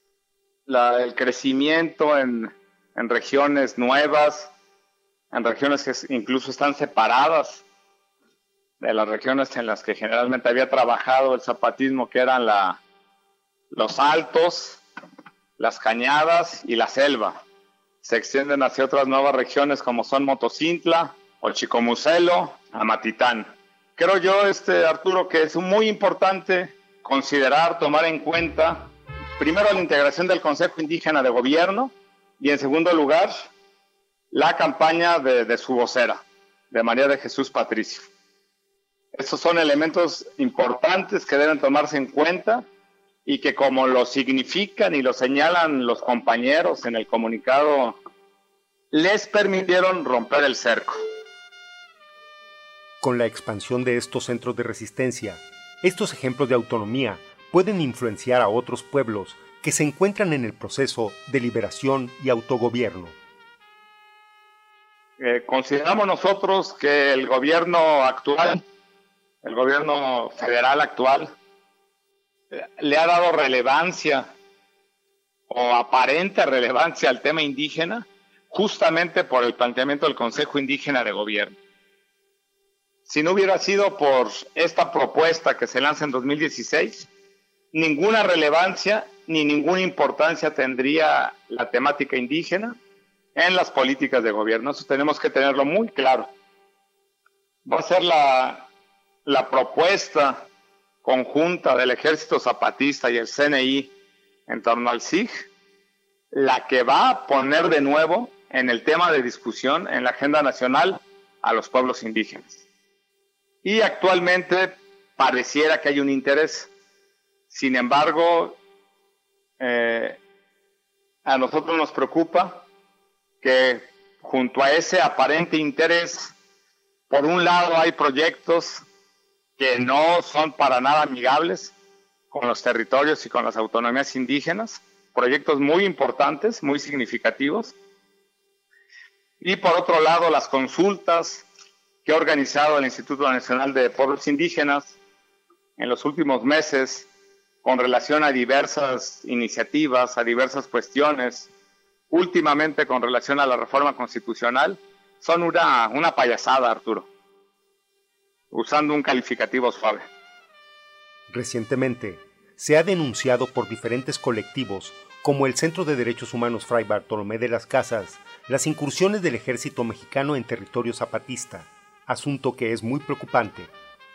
Speaker 9: El crecimiento en regiones nuevas, en regiones que incluso están separadas de las regiones en las que generalmente había trabajado el zapatismo, que eran los altos, las cañadas y la selva. Se extienden hacia otras nuevas regiones como son Motocintla, Olchicomucelo, Amatitán. Creo yo, Arturo, que es muy importante considerar, tomar en cuenta, primero la integración del Consejo Indígena de Gobierno y en segundo lugar, la campaña de su vocera, de María de Jesús Patricio. Estos son elementos importantes que deben tomarse en cuenta y que, como lo significan y lo señalan los compañeros en el comunicado, les permitieron romper el cerco.
Speaker 8: Con la expansión de estos centros de resistencia, estos ejemplos de autonomía pueden influenciar a otros pueblos que se encuentran en el proceso de liberación y autogobierno.
Speaker 9: Consideramos nosotros que el gobierno actual, el gobierno federal actual, le ha dado relevancia o aparente relevancia al tema indígena justamente por el planteamiento del Consejo Indígena de Gobierno. Si no hubiera sido por esta propuesta que se lanza en 2016, ninguna relevancia ni ninguna importancia tendría la temática indígena en las políticas de gobierno. Eso tenemos que tenerlo muy claro. Va a ser la propuesta conjunta del Ejército Zapatista y el CNI en torno al SIG la que va a poner de nuevo en el tema de discusión en la agenda nacional a los pueblos indígenas. Y actualmente pareciera que hay un interés. Sin embargo, a nosotros nos preocupa que junto a ese aparente interés, por un lado hay proyectos que no son para nada amigables con los territorios y con las autonomías indígenas, proyectos muy importantes, muy significativos. Y por otro lado, las consultas que ha organizado el Instituto Nacional de Pueblos Indígenas en los últimos meses con relación a diversas iniciativas, a diversas cuestiones, últimamente con relación a la reforma constitucional, son una payasada, Arturo. usando un calificativo suave.
Speaker 8: Recientemente, se ha denunciado por diferentes colectivos, como el Centro de Derechos Humanos Fray Bartolomé de las Casas, las incursiones del ejército mexicano en territorio zapatista, asunto que es muy preocupante.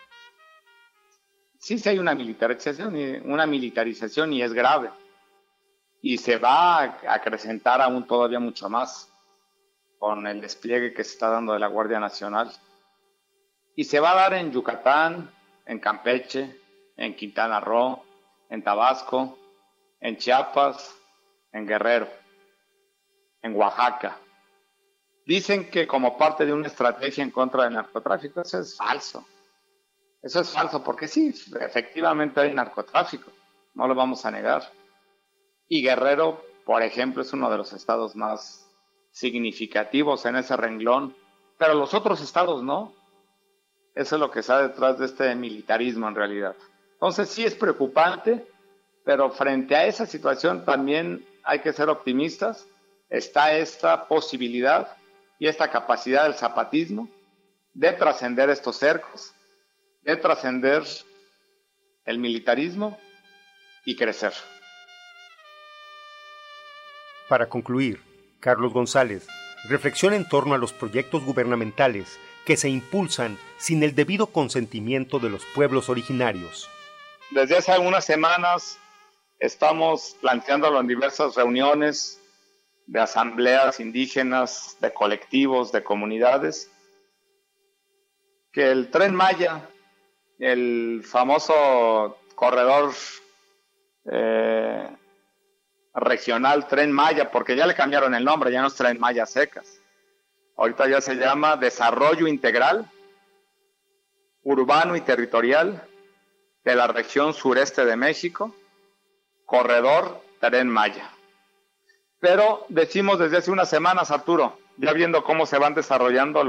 Speaker 9: Sí, hay una militarización y es grave. Y se va a acrecentar aún todavía mucho más con el despliegue que se está dando de la Guardia Nacional. Y se va a dar en Yucatán, en Campeche, en Quintana Roo, en Tabasco, en Chiapas, en Guerrero, en Oaxaca. Dicen que como parte de una estrategia en contra del narcotráfico. Eso es falso. Eso es falso porque sí, efectivamente hay narcotráfico, no lo vamos a negar. Y Guerrero, por ejemplo, es uno de los estados más significativos en ese renglón, pero los otros estados no. Eso es lo que está detrás de este militarismo en realidad. Entonces sí es preocupante, pero frente a esa situación también hay que ser optimistas. Está esta posibilidad y esta capacidad del zapatismo de trascender estos cercos, de trascender el militarismo y crecer.
Speaker 8: Para concluir, Carlos González reflexiona en torno a los proyectos gubernamentales que se impulsan sin el debido consentimiento de los pueblos originarios.
Speaker 9: Desde hace algunas semanas estamos planteándolo en diversas reuniones de asambleas indígenas, de colectivos, de comunidades, que el Tren Maya, el famoso corredor regional Tren Maya, porque ya le cambiaron el nombre, ya no es Tren Maya Secas. Ahorita ya se llama Desarrollo Integral, Urbano y Territorial de la región sureste de México, Corredor Tren Maya. Pero decimos desde hace unas semanas, Arturo, ya viendo cómo se van desarrollando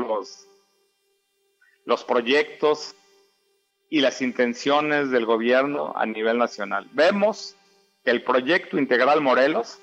Speaker 9: los proyectos y las intenciones del gobierno a nivel nacional. Vemos que el proyecto integral Morelos,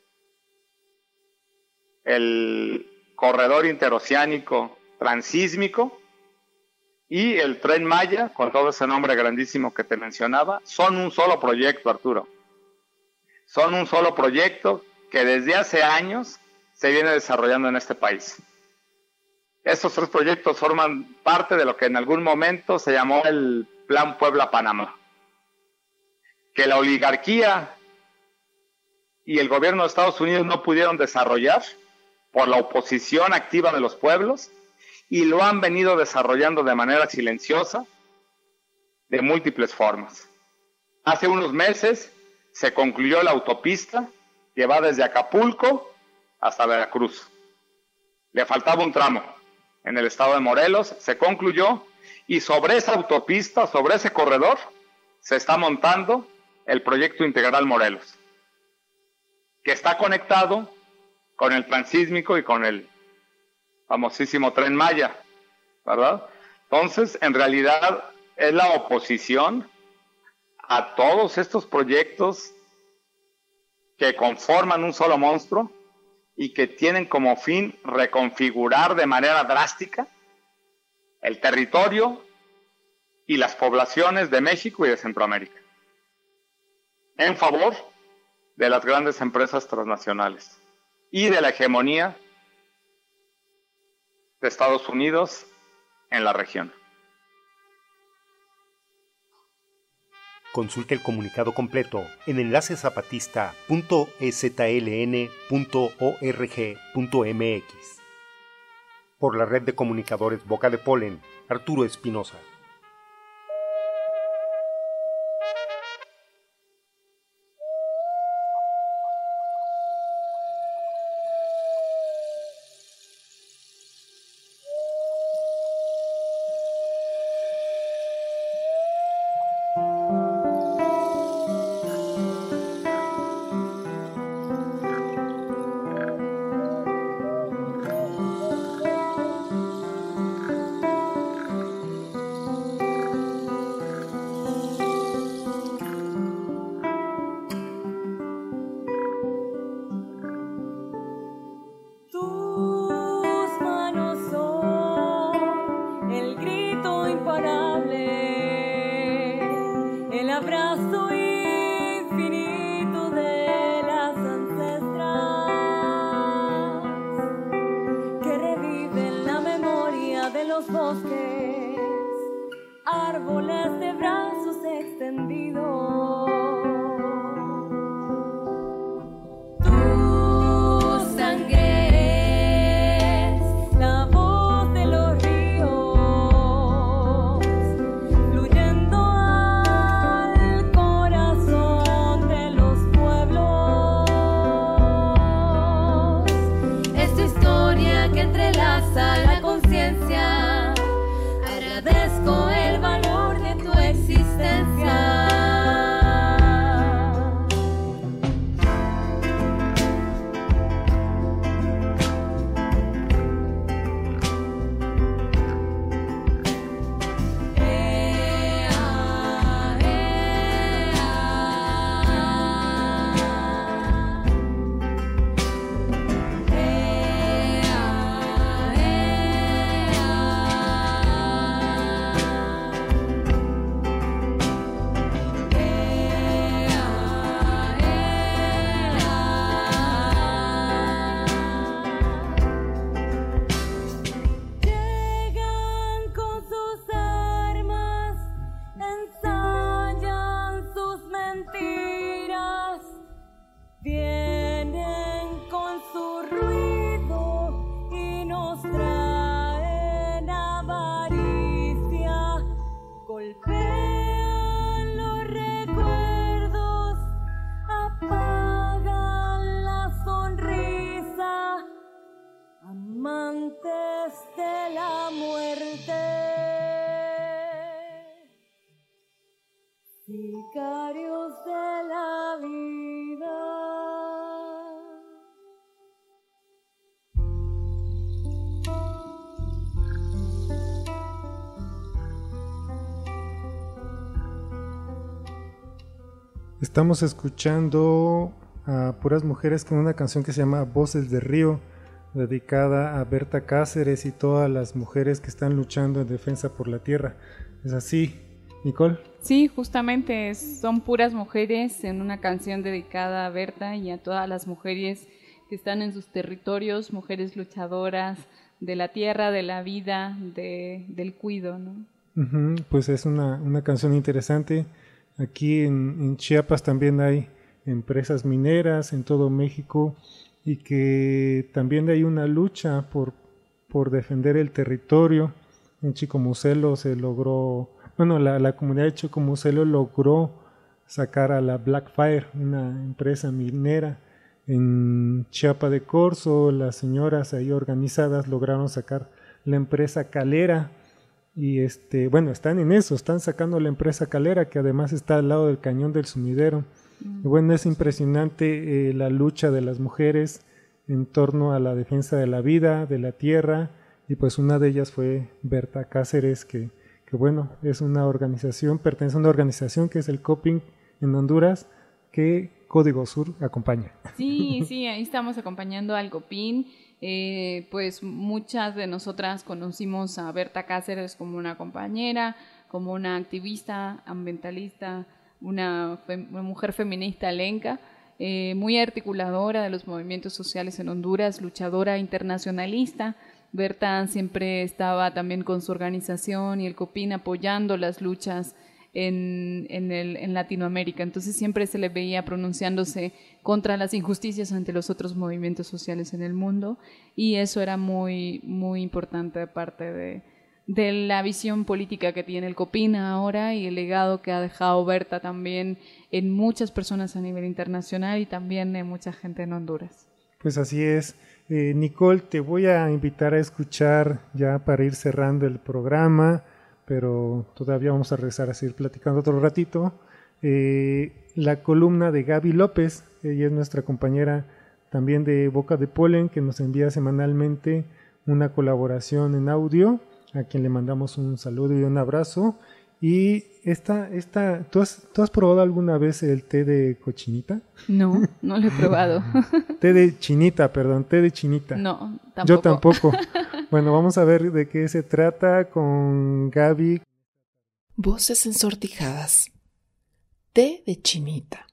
Speaker 9: el corredor interoceánico transísmico y el Tren Maya, con todo ese nombre grandísimo que te mencionaba, son un solo proyecto, Arturo. Son un solo proyecto que desde hace años se viene desarrollando en este país. Estos tres proyectos forman parte de lo que en algún momento se llamó el Plan Puebla-Panamá. Que la oligarquía y el gobierno de Estados Unidos no pudieron desarrollar por la oposición activa de los pueblos y lo han venido desarrollando de manera silenciosa de múltiples formas. Hace unos meses se concluyó la autopista que va desde Acapulco hasta Veracruz. Le faltaba un tramo en el estado de Morelos, se concluyó y sobre esa autopista, sobre ese corredor, se está montando el proyecto integral Morelos, que está conectado con el transísmico y con el famosísimo Tren Maya, ¿verdad? Entonces, en realidad, es la oposición a todos estos proyectos que conforman un solo monstruo y que tienen como fin reconfigurar de manera drástica el territorio y las poblaciones de México y de Centroamérica, en favor de las grandes empresas transnacionales y de la hegemonía de Estados Unidos en la región.
Speaker 8: Consulte el comunicado completo en enlacezapatista.ezln.org.mx. Por la red de comunicadores Boca de Polen, Arturo Espinosa.
Speaker 6: árboles de brazos extendidos. Tu sangre es la voz de los ríos, fluyendo al corazón de los pueblos. Es tu historia que entrelaza la conciencia. Agradezco el valor de tu existencia. Llegan con sus armas, ensayan sus mentiras, vienen con su ruido y nos traen avaricia, golpean los recuerdos, apagan la sonrisa, amantes de la muerte, sicarios de la vida.
Speaker 4: Estamos escuchando a Puras Mujeres con una canción que se llama Voces de Río, dedicada a Berta Cáceres y todas las mujeres que están luchando en defensa por la tierra. ¿Es así, Nicole?
Speaker 5: Sí, justamente son puras mujeres en una canción dedicada a Berta y a todas las mujeres que están en sus territorios, mujeres luchadoras de la tierra, de la vida, del cuido, ¿no?
Speaker 4: Pues es una canción interesante. Aquí en Chiapas también hay empresas mineras en todo México y que también hay una lucha por defender el territorio. En Chicomucelo se logró, bueno, la comunidad de Chicomucelo logró sacar a la Black Fire, una empresa minera. En Chiapa de Corzo, las señoras ahí organizadas lograron sacar la empresa Calera. Y bueno, están en eso, están sacando la empresa Calera, que además está al lado del cañón del Sumidero. Y bueno, es impresionante la lucha de las mujeres en torno a la defensa de la vida, de la tierra, y pues una de ellas fue Berta Cáceres, que bueno, es una organización, pertenece a una organización que es el COPING en Honduras, que Código Sur acompaña.
Speaker 5: Sí, ahí estamos acompañando al COPIN. Pues muchas de nosotras conocimos a Berta Cáceres como una compañera, como una activista ambientalista, una mujer feminista lenca, muy articuladora de los movimientos sociales en Honduras, luchadora internacionalista. Berta siempre estaba también con su organización y el COPIN apoyando las luchas en Latinoamérica, entonces siempre se le veía pronunciándose contra las injusticias ante los otros movimientos sociales en el mundo, y eso era muy, muy importante de parte de la visión política que tiene el COPIN ahora y el legado que ha dejado Berta también en muchas personas a nivel internacional y también en mucha gente en Honduras.
Speaker 4: Pues así es. Nicole, te voy a invitar a escuchar ya para ir cerrando el programa, pero todavía vamos a regresar a seguir platicando otro ratito. La columna de Gaby López, ella es nuestra compañera también de Boca de Polen, que nos envía semanalmente una colaboración en audio, a quien le mandamos un saludo y un abrazo. Y ¿tú has probado alguna vez el té de cochinita?
Speaker 5: No, no lo he probado.
Speaker 4: té de chinita.
Speaker 5: No, tampoco.
Speaker 4: Yo tampoco. Bueno, vamos a ver de qué se trata con Gaby.
Speaker 10: Voces ensortijadas. Té de chinita.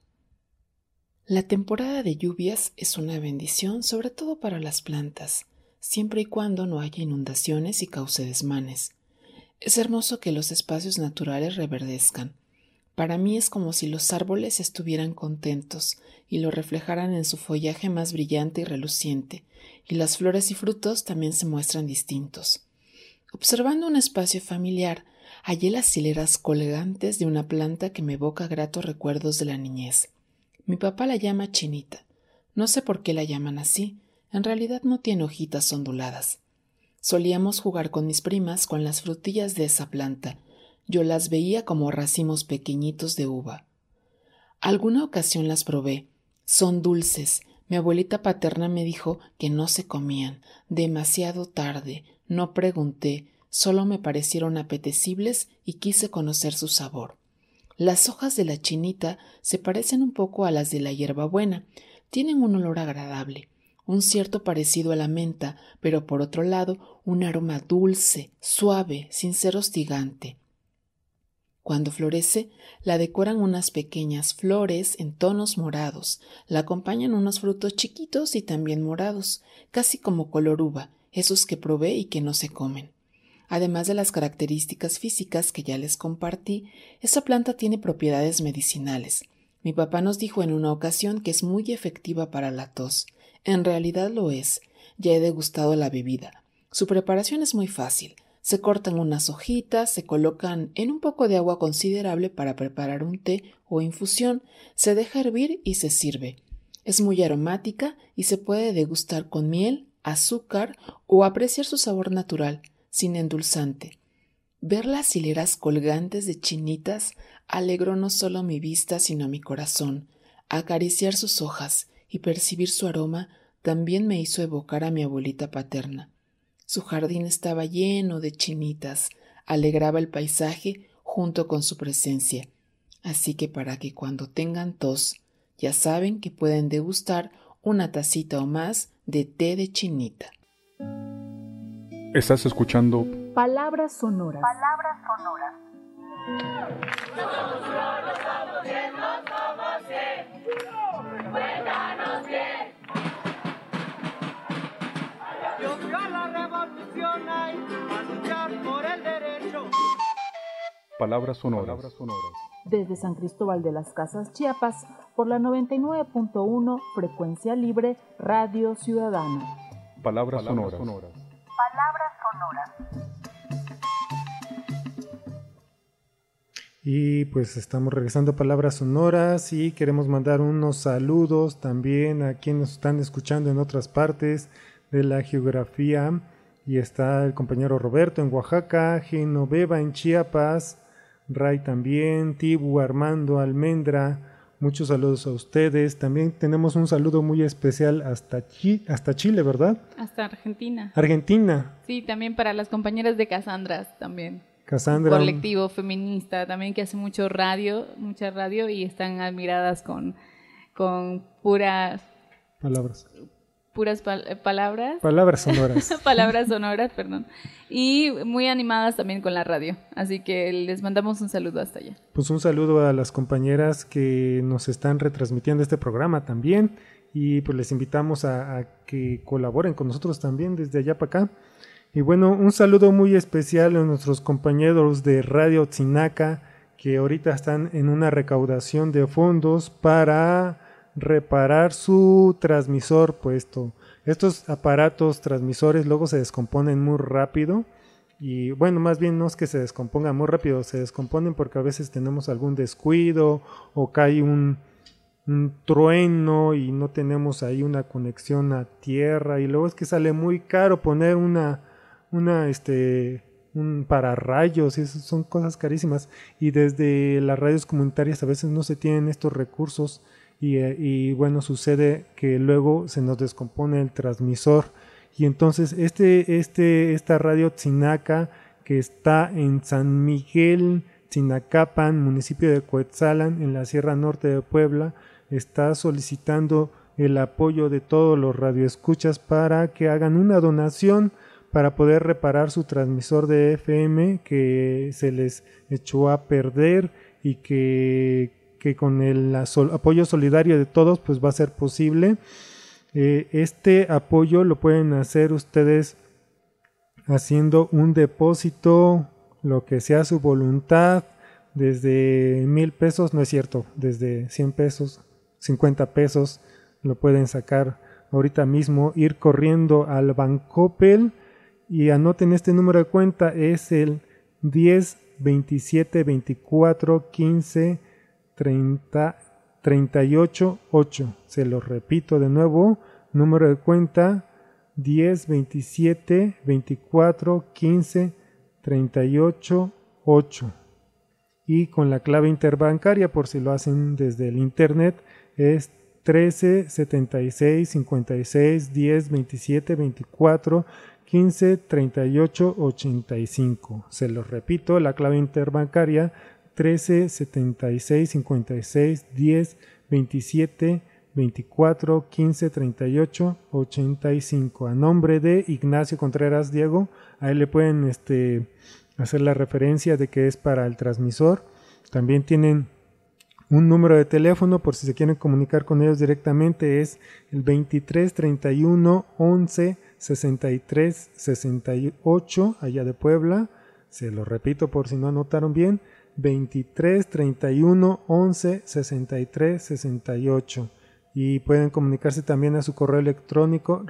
Speaker 10: La temporada de lluvias es una bendición, sobre todo para las plantas, siempre y cuando no haya inundaciones y cause desmanes. Es hermoso que los espacios naturales reverdezcan. Para mí es como si los árboles estuvieran contentos y lo reflejaran en su follaje más brillante y reluciente, y las flores y frutos también se muestran distintos. Observando un espacio familiar, hallé las hileras colgantes de una planta que me evoca gratos recuerdos de la niñez. Mi papá la llama chinita. No sé por qué la llaman así. En realidad no tiene hojitas onduladas. Solíamos jugar con mis primas con las frutillas de esa planta. Yo las veía como racimos pequeñitos de uva. Alguna ocasión las probé. Son dulces. Mi abuelita paterna me dijo que no se comían. Demasiado tarde. No pregunté. Solo me parecieron apetecibles y quise conocer su sabor. Las hojas de la chinita se parecen un poco a las de la hierbabuena. Tienen un olor agradable, un cierto parecido a la menta, pero por otro lado un aroma dulce, suave, sin ser hostigante. Cuando florece, la decoran unas pequeñas flores en tonos morados, la acompañan unos frutos chiquitos y también morados, casi como color uva, esos que probé y que no se comen. Además de las características físicas que ya les compartí, esa planta tiene propiedades medicinales. Mi papá nos dijo en una ocasión que es muy efectiva para la tos. En realidad lo es. Ya he degustado la bebida. Su preparación es muy fácil. Se cortan unas hojitas, se colocan en un poco de agua considerable para preparar un té o infusión, se deja hervir y se sirve. Es muy aromática y se puede degustar con miel, azúcar o apreciar su sabor natural, sin endulzante. Ver las hileras colgantes de chinitas alegró no solo mi vista sino mi corazón. Acariciar sus hojas y percibir su aroma también me hizo evocar a mi abuelita paterna. Su jardín estaba lleno de chinitas, alegraba el paisaje junto con su presencia. Así que para que cuando tengan tos, ya saben que pueden degustar una tacita o más de té de chinita.
Speaker 2: Estás escuchando
Speaker 1: Palabras sonoras.
Speaker 6: Palabras sonoras.
Speaker 7: Dios a la revolución hay a luchar por el derecho.
Speaker 2: Palabras sonoras.
Speaker 1: Desde San Cristóbal de las Casas, Chiapas, por la 99.1 Frecuencia Libre, Radio Ciudadana.
Speaker 2: Palabras sonoras.
Speaker 6: Palabras sonoras.
Speaker 4: Y pues estamos regresando a Palabras Sonoras y queremos mandar unos saludos también a quienes nos están escuchando en otras partes de la geografía. Y está el compañero Roberto en Oaxaca, Genoveva en Chiapas, Ray también, Tibu, Armando, Almendra. Muchos saludos a ustedes. También tenemos un saludo muy especial hasta Chile, ¿verdad?
Speaker 5: Hasta Argentina.
Speaker 4: Argentina.
Speaker 5: Sí, también para las compañeras de Casandras también.
Speaker 4: Cassandra.
Speaker 5: Colectivo feminista también que hace mucha radio y están admiradas con puras
Speaker 4: palabras.
Speaker 5: Palabras
Speaker 4: sonoras.
Speaker 5: Palabras sonoras, perdón. Y muy animadas también con la radio. Así que les mandamos un saludo hasta allá.
Speaker 4: Pues un saludo a las compañeras que nos están retransmitiendo este programa también. Y pues les invitamos a que colaboren con nosotros también desde allá para acá. Y bueno, un saludo muy especial a nuestros compañeros de Radio Tzinaca que ahorita están en una recaudación de fondos para reparar su transmisor puesto. Estos aparatos transmisores luego se descomponen muy rápido y bueno, más bien no es que se descompongan muy rápido, se descomponen porque a veces tenemos algún descuido o cae un trueno y no tenemos ahí una conexión a tierra y luego es que sale muy caro poner un pararrayos, y eso son cosas carísimas y desde las radios comunitarias a veces no se tienen estos recursos y bueno, sucede que luego se nos descompone el transmisor y entonces esta radio Tzinaca que está en San Miguel Tzinacapan, municipio de Coetzalan, en la Sierra Norte de Puebla, está solicitando el apoyo de todos los radioescuchas para que hagan una donación para poder reparar su transmisor de FM que se les echó a perder y que con el apoyo solidario de todos pues va a ser posible. Este apoyo lo pueden hacer ustedes haciendo un depósito lo que sea su voluntad, desde 1,000 pesos, no es cierto, desde 100 pesos, 50 pesos, lo pueden sacar ahorita mismo, ir corriendo al Bancoppel y anoten este número de cuenta, es el 10 27 24 15 30 38 8. Se lo repito de nuevo, número de cuenta 10 27 24 15 38 8. Y con la clave interbancaria, por si lo hacen desde el internet, es 13 76 56 10 27 24 15 38 85. Se lo repito, la clave interbancaria 13 76 56 10 27 24 15 38 85. A nombre de Ignacio Contreras Diego, a él le pueden hacer la referencia de que es para el transmisor. También tienen un número de teléfono por si se quieren comunicar con ellos directamente, es el 23 31 11 63 68, allá de Puebla. Se lo repito por si no anotaron bien, 23 31 11 63 68. Y pueden comunicarse también a su correo electrónico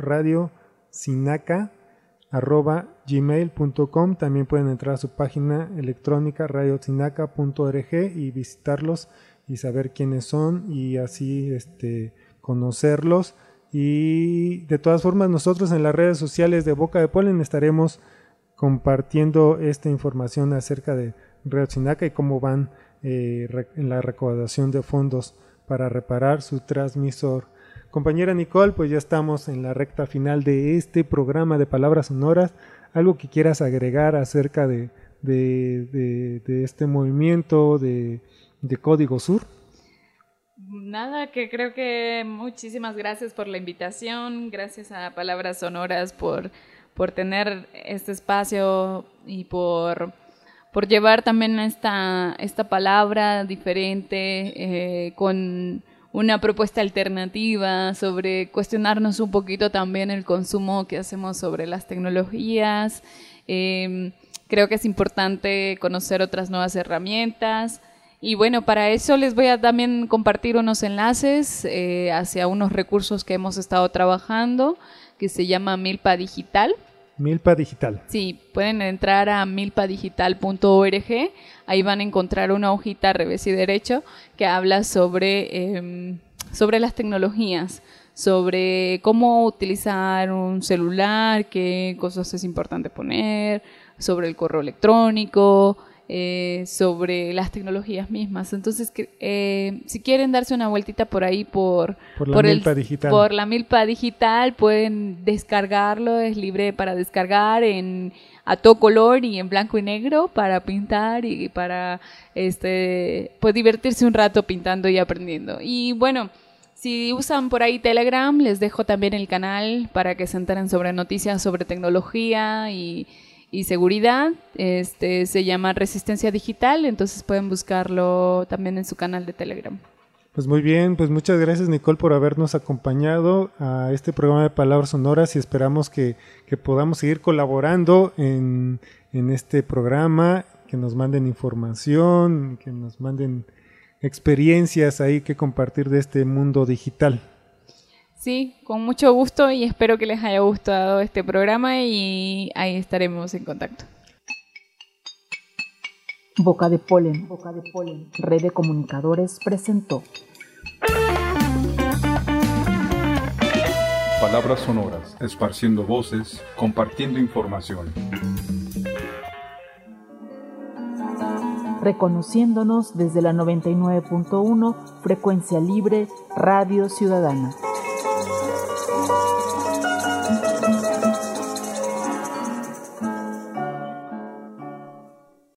Speaker 4: radiosinaca@gmail.com. También pueden entrar a su página electrónica radiosinaca.org y visitarlos y saber quiénes son y así conocerlos. Y de todas formas, nosotros en las redes sociales de Boca de Polen estaremos compartiendo esta información acerca de Radio Sinaca y cómo van en la recaudación de fondos para reparar su transmisor. Compañera Nicole, pues ya estamos en la recta final de este programa de Palabras Sonoras. ¿Algo que quieras agregar acerca de este movimiento de Código Sur?
Speaker 5: Nada, que creo que muchísimas gracias por la invitación, gracias a Palabras Sonoras por tener este espacio y por llevar también esta palabra diferente, con una propuesta alternativa sobre cuestionarnos un poquito también el consumo que hacemos sobre las tecnologías. Creo que es importante conocer otras nuevas herramientas. Y bueno, para eso les voy a también compartir unos enlaces hacia unos recursos que hemos estado trabajando, que se llama Milpa Digital.
Speaker 4: Milpa Digital. Sí,
Speaker 5: pueden entrar a milpadigital.org, ahí van a encontrar una hojita revés y derecho que habla sobre las tecnologías, sobre cómo utilizar un celular, qué cosas es importante poner, sobre el correo electrónico, sobre las tecnologías mismas. Entonces, si quieren darse una vueltita por ahí por la Milpa Digital, pueden descargarlo, es libre para descargar a todo color y en blanco y negro para pintar y para pues divertirse un rato pintando y aprendiendo. Y bueno, si usan por ahí Telegram, les dejo también el canal para que se enteren sobre noticias sobre tecnología y seguridad. Se llama Resistencia Digital, entonces pueden buscarlo también en su canal de Telegram.
Speaker 4: Pues muy bien, pues muchas gracias Nicole por habernos acompañado a este programa de Palabras Sonoras y esperamos que podamos seguir colaborando en este programa, que nos manden información, que nos manden experiencias ahí que compartir de este mundo digital.
Speaker 5: Sí, con mucho gusto y espero que les haya gustado este programa y ahí estaremos en contacto.
Speaker 1: Boca de Polen, Red de Comunicadores presentó
Speaker 2: Palabras Sonoras, esparciendo voces, compartiendo información.
Speaker 1: Reconociéndonos desde la 99.1 Frecuencia Libre Radio Ciudadana.